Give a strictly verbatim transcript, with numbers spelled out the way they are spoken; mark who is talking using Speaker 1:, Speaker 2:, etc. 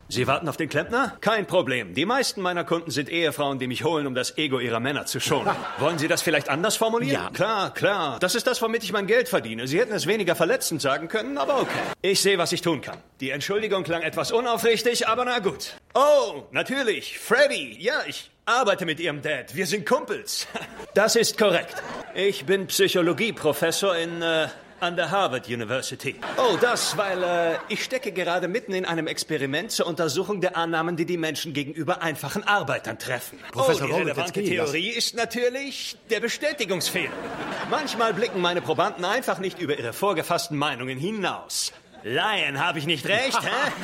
Speaker 1: Sie warten auf den Klempner? Kein Problem. Die meisten meiner Kunden sind Ehefrauen, die mich holen, um das Ego ihrer Männer zu schonen. Wollen Sie das vielleicht anders formulieren?
Speaker 2: Ja.
Speaker 1: Klar, klar. Das ist das, womit ich mein Geld verdiene. Sie hätten es weniger verletzend sagen können, aber okay. Ich sehe, was ich tun kann. Die Entschuldigung klang etwas unaufrichtig, aber na gut. Oh, natürlich. Freddy. Ja, ich arbeite mit Ihrem Dad. Wir sind Kumpels. Das ist korrekt. Ich bin Psychologieprofessor in... Äh, an der Harvard University. Oh, das, weil äh, ich stecke gerade mitten in einem Experiment zur Untersuchung der Annahmen, die die Menschen gegenüber einfachen Arbeitern treffen.
Speaker 2: Professor
Speaker 1: oh, die
Speaker 2: Robert,
Speaker 1: relevante
Speaker 2: jetzt gehen,
Speaker 1: Theorie ist natürlich der Bestätigungsfehler. Manchmal blicken meine Probanden einfach nicht über ihre vorgefassten Meinungen hinaus. Laien, habe ich nicht recht, hä?